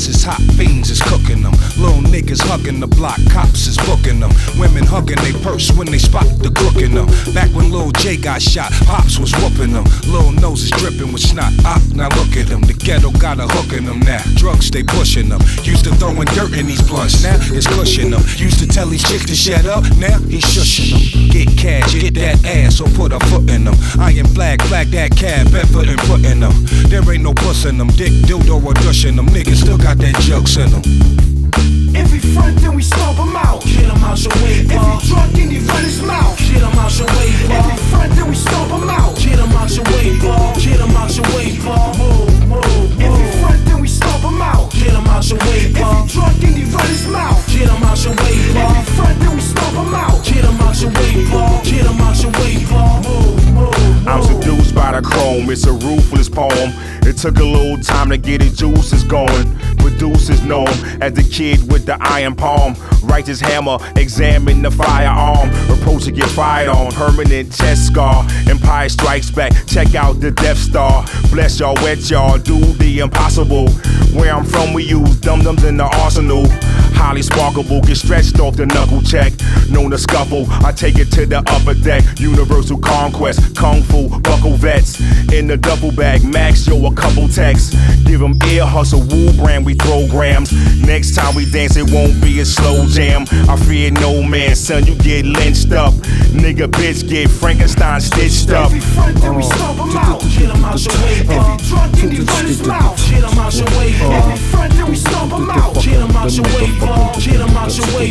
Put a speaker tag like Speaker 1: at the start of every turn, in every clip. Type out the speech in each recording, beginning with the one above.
Speaker 1: is hot, fiends is cooking them. Little niggas hugging the block, cops is booking them. Women hugging they purse when they spot the crook in them. Back when Lil J got shot, Pops was whooping them. Lil noses dripping with snot, now look at them. The ghetto got a hook in them now. Drugs they pushing them. Used to throwing dirt in these blunts, now it's cushioning them. Used to tell these chicks to shut up, now he's shushing them. Get cash, get that ass, or put a foot in them. Iron flag that cab, Bedford and put in them. There ain't no puss in them, dick, dildo, or dush in them. Niggas still got that jokes in them.
Speaker 2: If he front, then we stomp him out. Get him out your way, If he drunk, then he run his mouth. Get him out your way, If he front, then we stomp him out. Get him out your way, Get him out your way, Move. If he front, then we stomp him out. Get him out your way, If he drunk, then he run his mouth. Get him out your way, If he front, then we stomp him out. Get him out your way, Get him out your way, Move.
Speaker 3: I'm seduced by the chrome, it's a ruthless poem. It took a little time to get his juices going. Producers know him as the kid with the iron palm. Righteous hammer, examine the firearm. Approach to get fired on, permanent chest scar. Empire strikes back, check out the Death Star. Bless y'all, wet y'all, do the impossible. Where I'm from, we use dum-dums in the arsenal. Highly sparkable, get stretched off the knuckle check. Known to scuffle, I take it to the upper deck. Universal conquest, kung fu, buckle vets. In the duffel bag, max yo a couple texts. Give them ear hustle, woo brand, we throw grams. Next time we dance, it won't be a slow jam. I fear no man, son, you get lynched up. Nigga, bitch, get Frankenstein stitched up.
Speaker 2: If he front, then we stomp him out. Get him out your way, If he drunk, then he run his mouth. Get him out your way, If he front, then we stomp him out. Get him out your way, Get him out your way,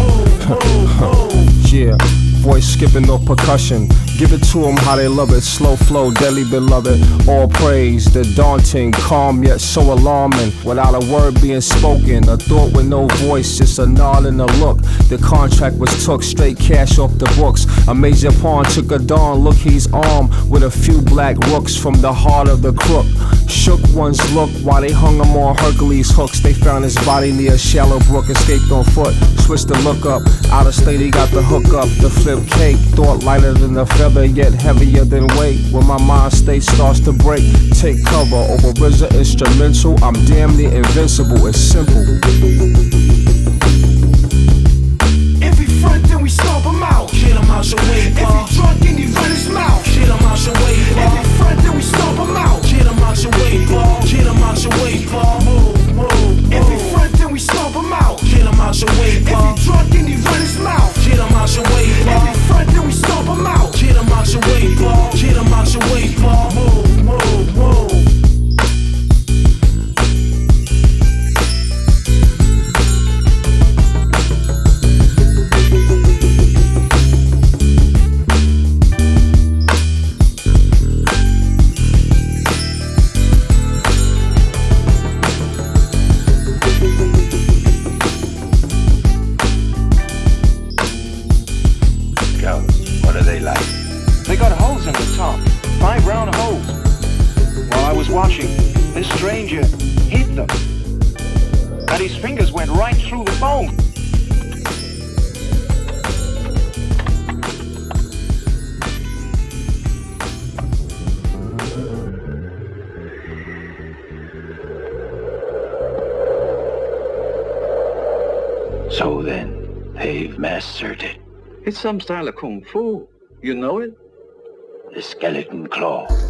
Speaker 2: Move.
Speaker 4: Yeah, voice skipping no percussion. Give it to them how they love it. Slow flow, deadly beloved. All praise, the daunting, calm yet so alarming. Without a word being spoken, a thought with no voice, just a nod and a look. The contract was took, straight cash off the books. A major pawn took a dawn, look he's armed with a few black rooks from the heart of the crook. Shook one's look while they hung him on Hercules hooks. They found his body near Shallow Brook, escaped on foot. Switched the look up, out of state he got the hook up. The flip cake, thought lighter than a feather, yet heavier than weight. When my mind state starts to break, take cover over RZA instrumental. I'm damn near invincible, it's simple.
Speaker 2: If he front, then we stomp him out. Get him out your way, If he drunk, then he run his mouth. Get him out your way, If he front, then we stomp him out. Get him out your way, Get him out your way, Move. If he front, then we stomp him out. Get him out your way, If he drunk, then he run his mouth. Get him out your way, If he front, then we stomp him out. Get him out your way, Get him out your way, Move.
Speaker 5: What are they like?
Speaker 6: They got holes in the top, 5 round holes. While I was watching, this stranger hit them, and his fingers went right through the bone.
Speaker 5: So then, they've mastered it.
Speaker 6: It's some style of kung fu. You know it?
Speaker 5: The skeleton claw.